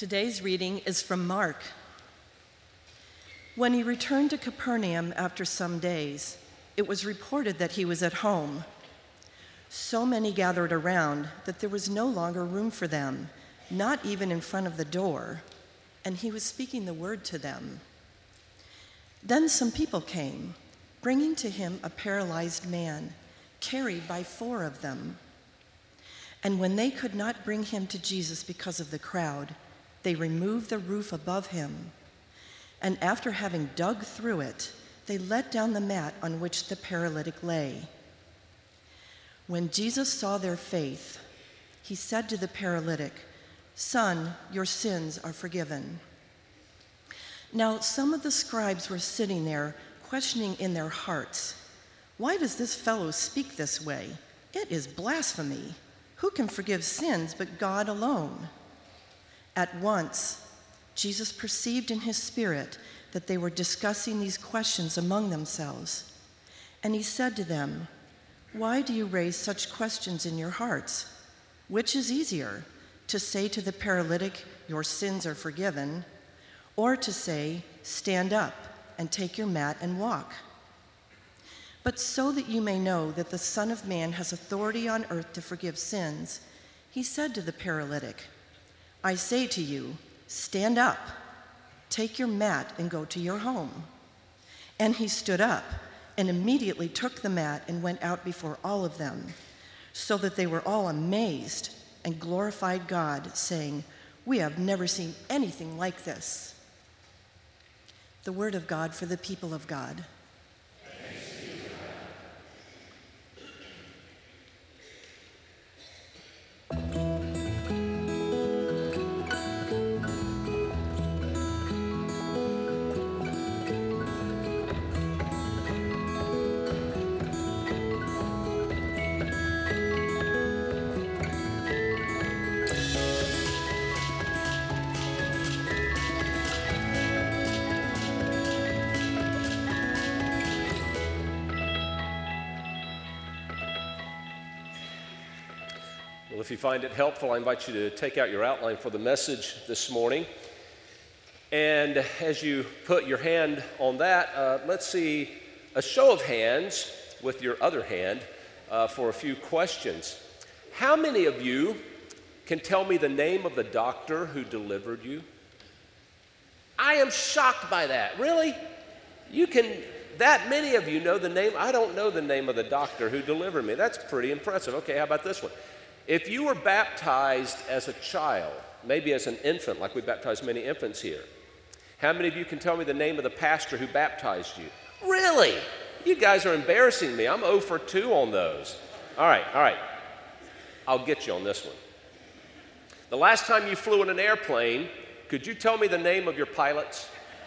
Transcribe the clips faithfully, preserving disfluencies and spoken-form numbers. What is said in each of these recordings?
Today's reading is from Mark. When he returned to Capernaum after some days, it was reported that he was at home. So many gathered around that there was no longer room for them, not even in front of the door, and he was speaking the word to them. Then some people came, bringing to him a paralyzed man, carried by four of them. And when they could not bring him to Jesus because of the crowd, they removed the roof above him. And after having dug through it, they let down the mat on which the paralytic lay. When Jesus saw their faith, he said to the paralytic, "Son, your sins are forgiven." Now some of the scribes were sitting there, questioning in their hearts, "Why does this fellow speak this way? It is blasphemy. Who can forgive sins but God alone?" At once, Jesus perceived in his spirit that they were discussing these questions among themselves. And he said to them, "Why do you raise such questions in your hearts? Which is easier, to say to the paralytic, 'Your sins are forgiven,' or to say, 'Stand up and take your mat and walk'? But so that you may know that the Son of Man has authority on earth to forgive sins," he said to the paralytic, "I say to you, stand up, take your mat and go to your home." And he stood up and immediately took the mat and went out before all of them, so that they were all amazed and glorified God, saying, "We have never seen anything like this." The word of God for the people of God. Well, if you find it helpful, I invite you to take out your outline for the message this morning. And as you put your hand on that, uh, let's see a show of hands with your other hand uh, for a few questions. How many of you can tell me the name of the doctor who delivered you? I am shocked by that. Really? You can, that many of you know the name? I don't know the name of the doctor who delivered me. That's pretty impressive. Okay, how about this one? If you were baptized as a child, maybe as an infant, like we baptize many infants here, how many of you can tell me the name of the pastor who baptized you? Really? You guys are embarrassing me. I'm zero for two on those. All right, all right. I'll get you on this one. The last time you flew in an airplane, could you tell me the name of your pilots?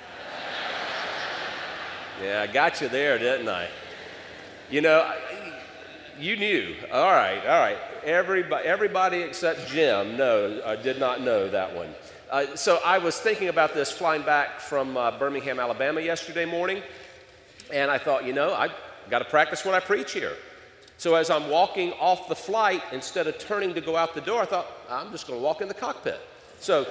Yeah, I got you there, didn't I? You know, I, you knew. All right, all right. Everybody, everybody except Jim, no, I did not know that one. Uh, so I was thinking about this flying back from uh, Birmingham, Alabama yesterday morning, and I thought, you know, I got to practice when I preach here. So as I'm walking off the flight, instead of turning to go out the door, I thought, I'm just going to walk in the cockpit. So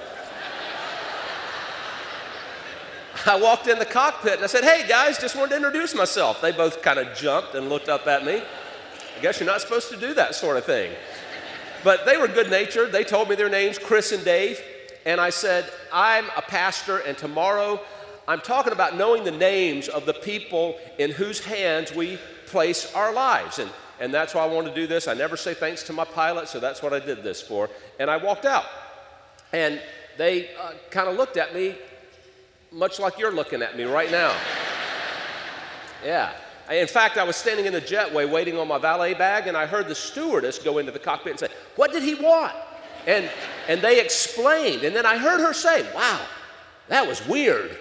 I walked in the cockpit and I said, "Hey guys, just wanted to introduce myself." They both kind of jumped and looked up at me. I guess you're not supposed to do that sort of thing. But they were good-natured. They told me their names, Chris and Dave. And I said, "I'm a pastor, and tomorrow I'm talking about knowing the names of the people in whose hands we place our lives. And, and that's why I want to do this. I never say thanks to my pilot, so that's what I did this for." And I walked out. And they uh, kind of looked at me, much like you're looking at me right now. Yeah. In fact, I was standing in the jetway waiting on my valet bag, and I heard the stewardess go into the cockpit and say, "What did he want?" And, and they explained, and then I heard her say, "Wow, that was weird."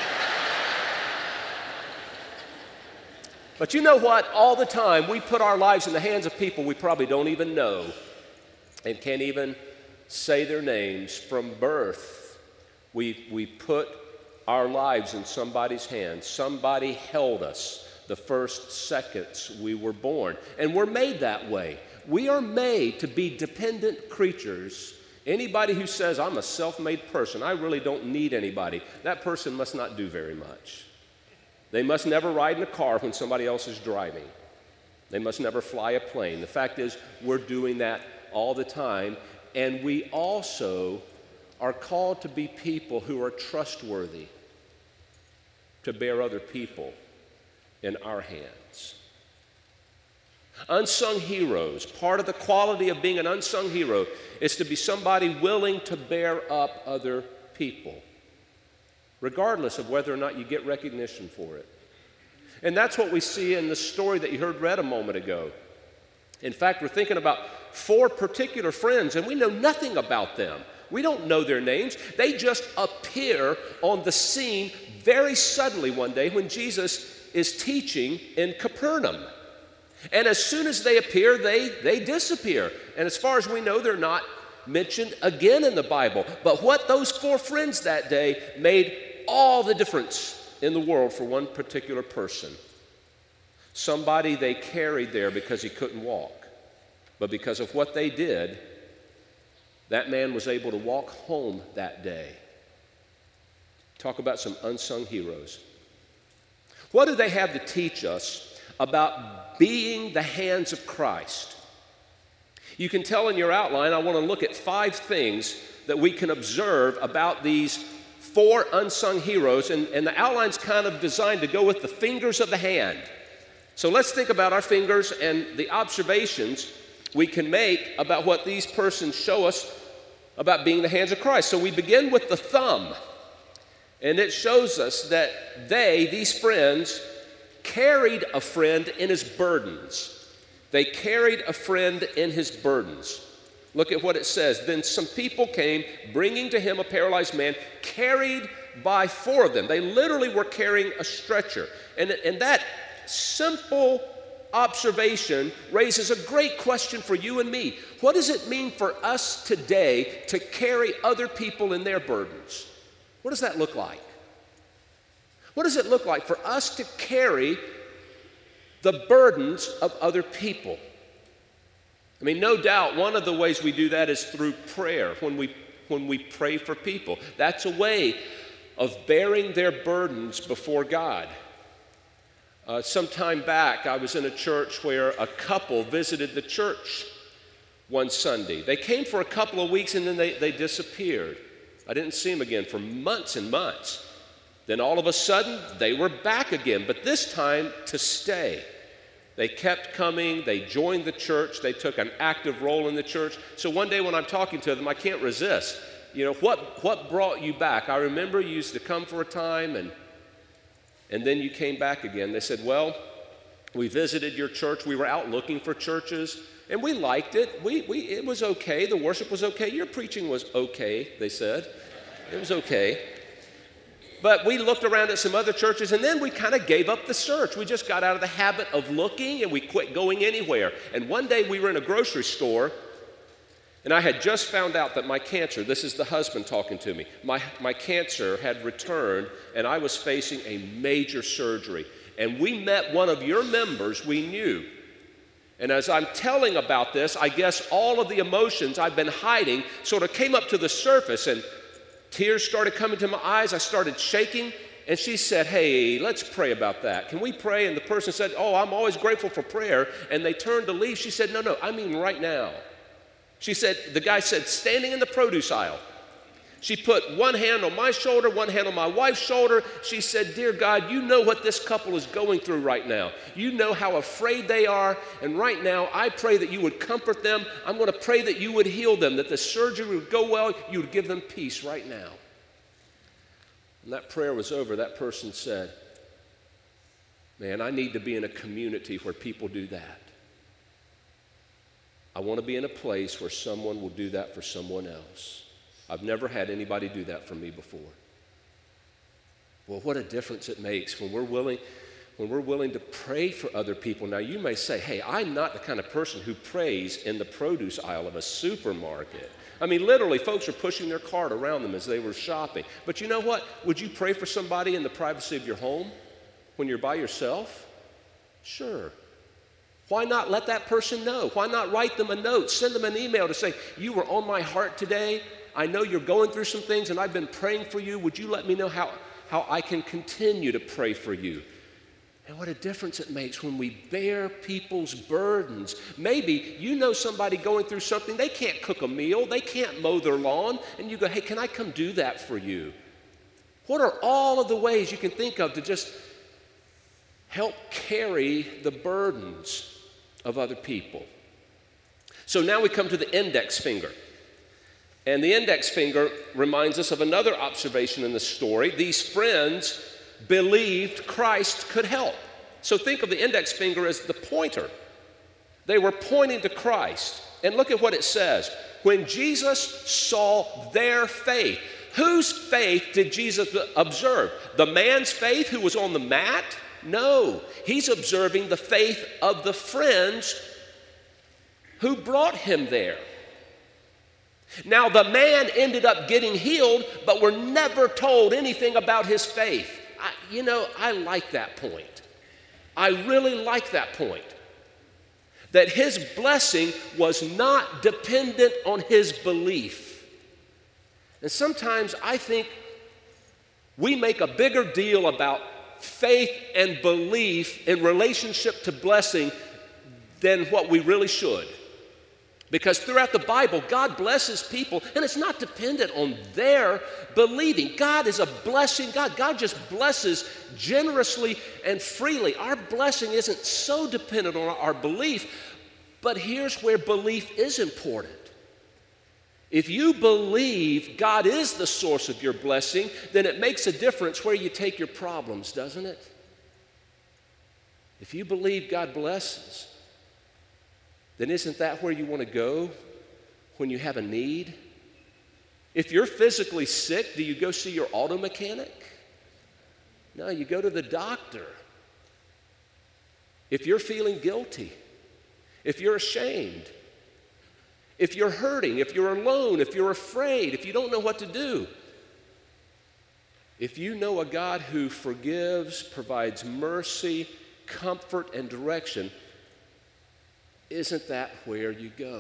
But you know what? All the time, we put our lives in the hands of people we probably don't even know and can't even say their names. From birth, we, we put our lives in somebody's hands. Somebody held us the first seconds we were born. And we're made that way. We are made to be dependent creatures Anybody who says, I'm a self-made person, I really don't need anybody, that person must not do very much. They must never ride in a car when somebody else is driving. They must never fly a plane. The fact is, we're doing that all the time, and we also are called to be people who are trustworthy to bear other people in our hands. Unsung heroes, part of the quality of being an unsung hero is to be somebody willing to bear up other people, regardless of whether or not you get recognition for it. And that's what we see in the story that you heard read a moment ago. In fact, we're thinking about four particular friends, and we know nothing about them. We don't know their names. They just appear on the scene very suddenly one day when Jesus is teaching in Capernaum. And as soon as they appear, they, they disappear. And as far as we know, they're not mentioned again in the Bible. But what those four friends that day made all the difference in the world for one particular person. Somebody they carried there because he couldn't walk. But because of what they did, that man was able to walk home that day. Talk about some unsung heroes. What do they have to teach us about being the hands of Christ? You can tell in your outline, I want to look at five things that we can observe about these four unsung heroes, and, and the outline's kind of designed to go with the fingers of the hand. So let's think about our fingers and the observations we can make about what these persons show us about being the hands of Christ. So we begin with the thumb, and it shows us that they, these friends, carried a friend in his burdens. They carried a friend in his burdens. Look at what it says. Then some people came, bringing to him a paralyzed man, carried by four of them. They literally were carrying a stretcher. And, and that simple observation raises a great question for you and me. What does it mean for us today to carry other people in their burdens? What does that look like? What does it look like for us to carry the burdens of other people? I mean, no doubt one of the ways we do that is through prayer, when we, when we pray for people. That's a way of bearing their burdens before God. Uh, some time back, I was in a church where a couple visited the church one Sunday. They came for a couple of weeks and then they, they disappeared. I didn't see them again for months and months. Then all of a sudden, they were back again, but this time to stay. They kept coming, they joined the church, they took an active role in the church. So one day when I'm talking to them, I can't resist. You know, what, what brought you back? I remember you used to come for a time, and, and then you came back again. They said, well, we visited your church. We were out looking for churches, and we liked it. We, we, it was okay. The worship was okay. Your preaching was okay, they said. It was okay. But we looked around at some other churches, and then we kind of gave up the search. We just got out of the habit of looking, and we quit going anywhere. And one day we were in a grocery store, and I had just found out that my cancer, this is the husband talking to me, my, my cancer had returned, and I was facing a major surgery. And we met one of your members we knew. And as I'm telling about this, I guess all of the emotions I've been hiding sort of came up to the surface, and tears started coming to my eyes. I started shaking, and she said, hey, let's pray about that. Can we pray? And the person said, oh, I'm always grateful for prayer. And they turned to leave. She said, no, no, I mean right now. She said, the guy said, standing in the produce aisle. She put one hand on my shoulder, one hand on my wife's shoulder. She said, dear God, you know what this couple is going through right now. You know how afraid they are. And right now, I pray that you would comfort them. I'm going to pray that you would heal them, that the surgery would go well. You would give them peace right now. When that prayer was over, that person said, man, I need to be in a community where people do that. I want to be in a place where someone will do that for someone else. I've never had anybody do that for me before. Well, what a difference it makes when we're willing, when we're willing to pray for other people. Now, you may say, hey, I'm not the kind of person who prays in the produce aisle of a supermarket. I mean, literally, folks are pushing their cart around them as they were shopping. But you know what? Would you pray for somebody in the privacy of your home when you're by yourself? Sure. Why not let that person know? Why not write them a note, send them an email to say, you were on my heart today. I know you're going through some things and I've been praying for you. Would you let me know how, how I can continue to pray for you? And what a difference it makes when we bear people's burdens. Maybe you know somebody going through something, they can't cook a meal, they can't mow their lawn, and you go, hey, can I come do that for you? What are all of the ways you can think of to just help carry the burdens of other people? So now we come to the index finger. And the index finger reminds us of another observation in the story. These friends believed Christ could help. So think of the index finger as the pointer. They were pointing to Christ. And look at what it says. When Jesus saw their faith, whose faith did Jesus observe? The man's faith who was on the mat? No, he's observing the faith of the friends who brought him there. Now, the man ended up getting healed, but we're never told anything about his faith. I, you know, I like that point. I really like that point. That his blessing was not dependent on his belief. And sometimes I think we make a bigger deal about faith and belief in relationship to blessing than what we really should. Because throughout the Bible, God blesses people, and it's not dependent on their believing. God is a blessing God. God just blesses generously and freely. Our blessing isn't so dependent on our belief, but here's where belief is important. If you believe God is the source of your blessing, then it makes a difference where you take your problems, doesn't it? If you believe God blesses, then isn't that where you want to go when you have a need? If you're physically sick, do you go see your auto mechanic? No, you go to the doctor. If you're feeling guilty, if you're ashamed, if you're hurting, if you're alone, if you're afraid, if you don't know what to do, if you know a God who forgives, provides mercy, comfort, and direction, isn't that where you go?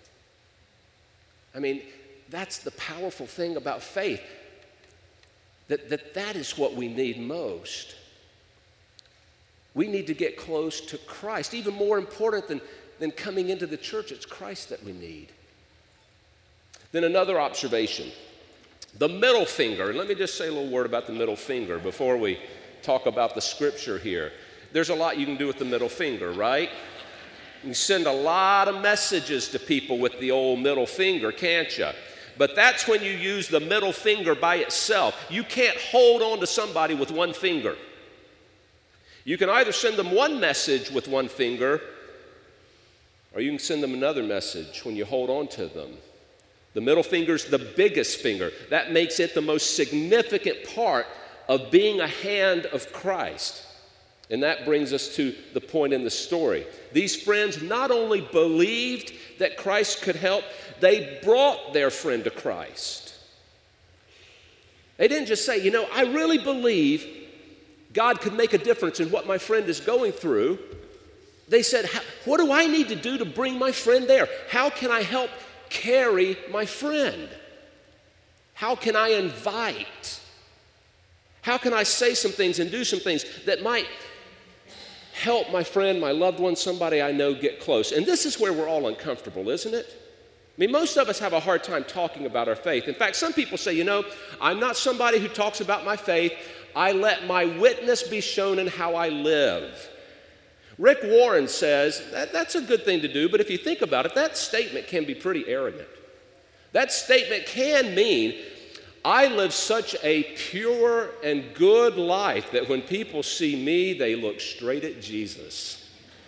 I mean, that's the powerful thing about faith, that that, that is what we need most. We need to get close to Christ. Even more important than, than coming into the church, it's Christ that we need. Then another observation, the middle finger. Let me just say a little word about the middle finger before we talk about the scripture here. There's a lot you can do with the middle finger, right? You send a lot of messages to people with the old middle finger, can't you? But that's when you use the middle finger by itself. You can't hold on to somebody with one finger. You can either send them one message with one finger, or you can send them another message when you hold on to them. The middle finger's the biggest finger. That makes it the most significant part of being a hand of Christ. And that brings us to the point in the story. These friends not only believed that Christ could help, they brought their friend to Christ. They didn't just say, you know, I really believe God could make a difference in what my friend is going through. They said, what do I need to do to bring my friend there? How can I help carry my friend? How can I invite? How can I say some things and do some things that might help my friend, my loved one, somebody I know get close? And this is where we're all uncomfortable, isn't it? I mean, most of us have a hard time talking about our faith. In fact, some people say, you know, I'm not somebody who talks about my faith. I let my witness be shown in how I live. Rick Warren says that that's a good thing to do, but if you think about it, that statement can be pretty arrogant. That statement can mean, I live such a pure and good life that when people see me, they look straight at Jesus.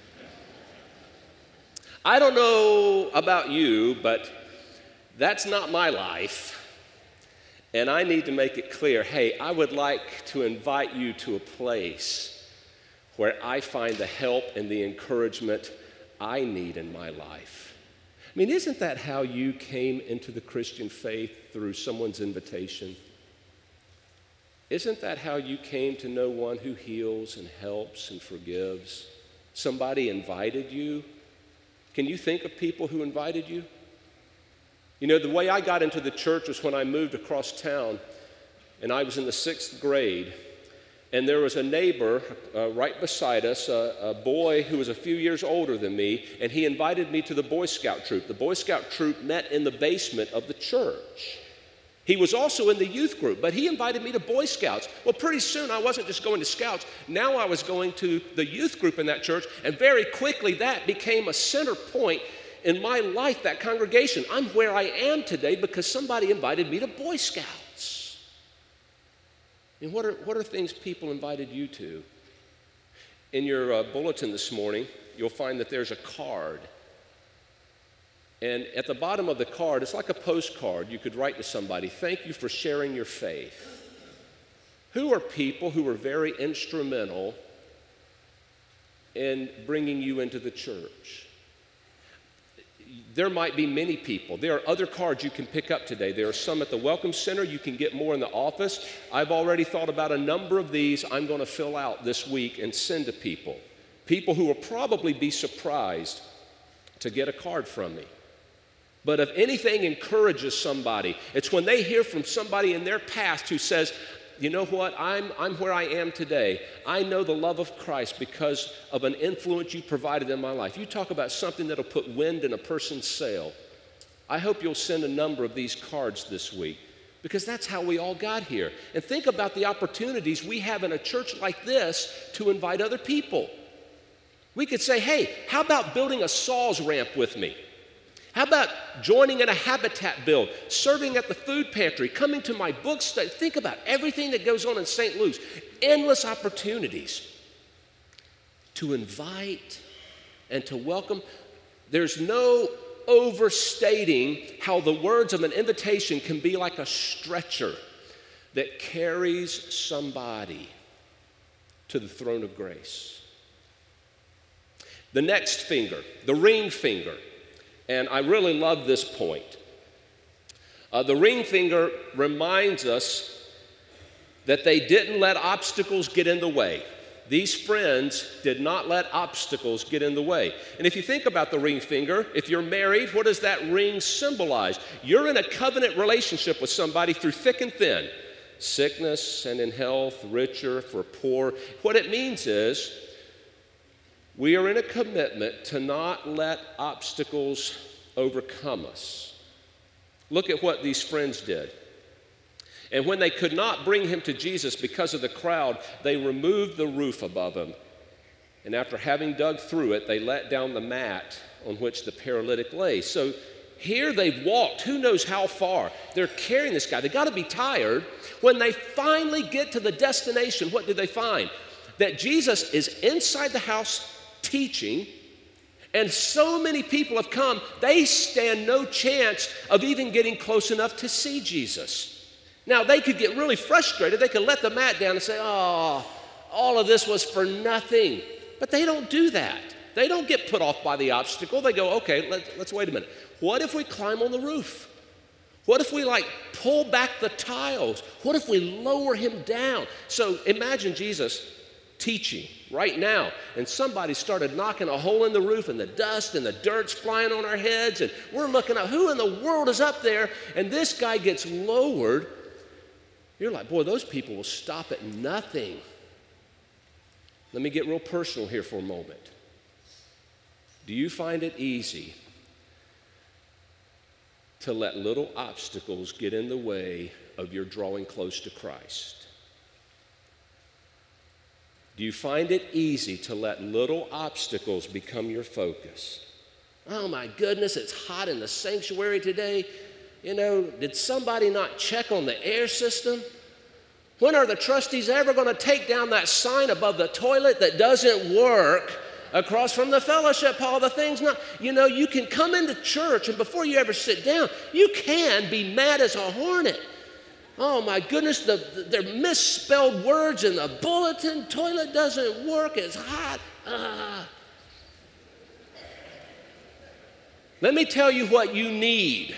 I don't know about you, but that's not my life. And I need to make it clear, hey, I would like to invite you to a place where I find the help and the encouragement I need in my life. I mean, isn't that how you came into the Christian faith, through someone's invitation? Isn't that how you came to know one who heals and helps and forgives? somebody invited you? Can you think of people who invited you? You know, the way I got into the church was when I moved across town, and I was in the sixth grade, and there was a neighbor uh, right beside us, a, a boy who was a few years older than me, and he invited me to the Boy Scout troop. The Boy Scout troop met in the basement of the church. He was also in the youth group, but he invited me to Boy Scouts. Well, pretty soon I wasn't just going to Scouts. Now I was going to the youth group in that church, and very quickly that became a center point in my life, that congregation. I'm where I am today because somebody invited me to Boy Scouts. And what are, what are things people invited you to? In your uh, bulletin this morning, you'll find that there's a card. And at the bottom of the card, it's like a postcard. You could write to somebody, thank you for sharing your faith. Who are people who were very instrumental in bringing you into the church? There might be many people. There are other cards you can pick up today. There are some at the Welcome Center. You can get more in the office. I've already thought about a number of these I'm going to fill out this week and send to people. People who will probably be surprised to get a card from me. But if anything encourages somebody, it's when they hear from somebody in their past who says, you know what, I'm, I'm where I am today. I know the love of Christ because of an influence you provided in my life. You talk about something that'll put wind in a person's sail. I hope you'll send a number of these cards this week because that's how we all got here. And think about the opportunities we have in a church like this to invite other people. We could say, hey, how about building a Saws ramp with me? How about joining in a habitat build, serving at the food pantry, coming to my book study? Think about everything that goes on in Saint Luke's. Endless opportunities to invite and to welcome. There's no overstating how the words of an invitation can be like a stretcher that carries somebody to the throne of grace. The next finger, the ring finger. And I really love this point. Uh, the ring finger reminds us that they didn't let obstacles get in the way. These friends did not let obstacles get in the way. And if you think about the ring finger, if you're married, what does that ring symbolize? You're in a covenant relationship with somebody through thick and thin, sickness and in health, richer for poor. What it means is, we are in a commitment to not let obstacles overcome us. Look at what these friends did. And when they could not bring him to Jesus because of the crowd, they removed the roof above him. And after having dug through it, they let down the mat on which the paralytic lay. So here they've walked who knows how far. They're carrying this guy. They've got to be tired. When they finally get to the destination, what do they find? That Jesus is inside the house teaching, and so many people have come, they stand no chance of even getting close enough to see Jesus. Now, they could get really frustrated. They could let the mat down and say, oh, all of this was for nothing. But they don't do that. They don't get put off by the obstacle. They go, okay, let, let's wait a minute. What if we climb on the roof? What if we like pull back the tiles? What if we lower him down? So imagine Jesus teaching right now, and somebody started knocking a hole in the roof, and the dust and the dirt's flying on our heads, and we're looking at who in the world is up there, and this guy gets lowered. You're like, boy, those people will stop at nothing. Let me get real personal here for a moment. Do you find it easy to let little obstacles get in the way of your drawing close to Christ? Do you find it easy to let little obstacles become your focus? Oh my goodness, it's hot in the sanctuary today. You know, did somebody not check on the air system? When are the trustees ever going to take down that sign above the toilet that doesn't work across from the fellowship hall? The thing's not, you know, you can come into church and before you ever sit down, you can be mad as a hornet. Oh my goodness, the, the, they're misspelled words in the bulletin. Toilet doesn't work, it's hot. Ah. Let me tell you what you need.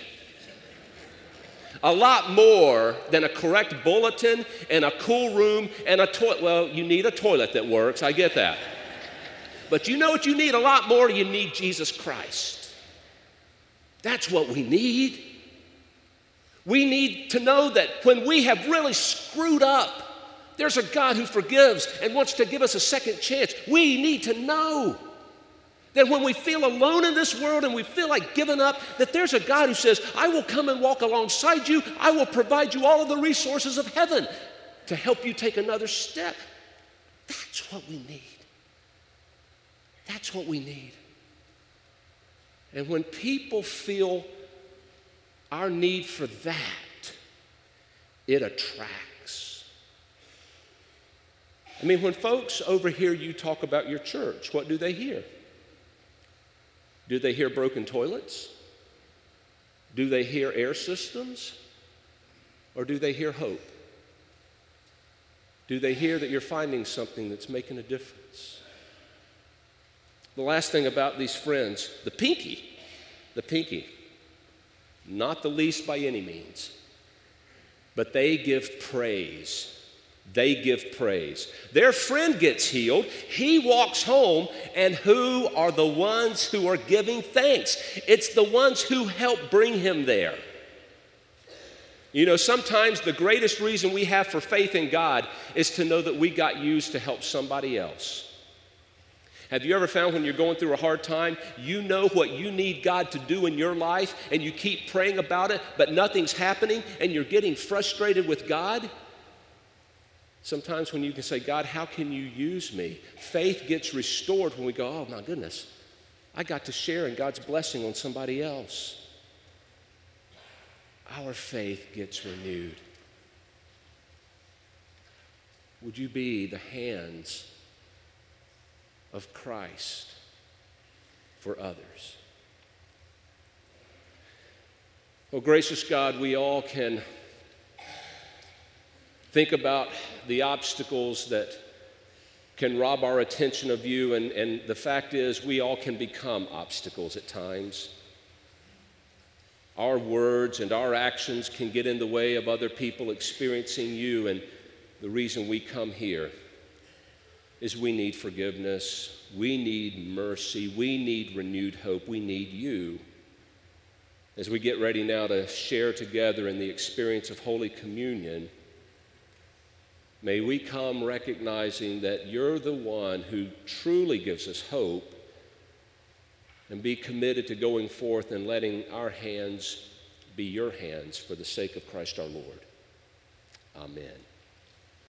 A lot more than a correct bulletin and a cool room and a toilet. Well, you need a toilet that works, I get that. But you know what you need a lot more? You need Jesus Christ. That's what we need. We need to know that when we have really screwed up, there's a God who forgives and wants to give us a second chance. We need to know that when we feel alone in this world and we feel like giving up, that there's a God who says, I will come and walk alongside you. I will provide you all of the resources of heaven to help you take another step. That's what we need. That's what we need. And when people feel our need for that, it attracts. I mean, when folks overhear you talk about your church, what do they hear? Do they hear broken toilets? Do they hear air systems? Or do they hear hope? Do they hear that you're finding something that's making a difference? The last thing about these friends, the pinky, the pinky, not the least by any means, but they give praise. They give praise. Their friend gets healed. He walks home, and who are the ones who are giving thanks? It's the ones who helped bring him there. You know, sometimes the greatest reason we have for faith in God is to know that we got used to help somebody else. Have you ever found when you're going through a hard time, you know what you need God to do in your life, and you keep praying about it, but nothing's happening, and you're getting frustrated with God? Sometimes when you can say, God, how can you use me? Faith gets restored when we go, oh my goodness, I got to share in God's blessing on somebody else. Our faith gets renewed. Would you be the hands of Christ for others? Oh, gracious God, we all can think about the obstacles that can rob our attention of you, and, and the fact is we all can become obstacles at times. Our words and our actions can get in the way of other people experiencing you, and the reason we come here is we need forgiveness, we need mercy, we need renewed hope, we need you. As we get ready now to share together in the experience of Holy Communion, may we come recognizing that you're the one who truly gives us hope, and be committed to going forth and letting our hands be your hands for the sake of Christ our Lord. Amen.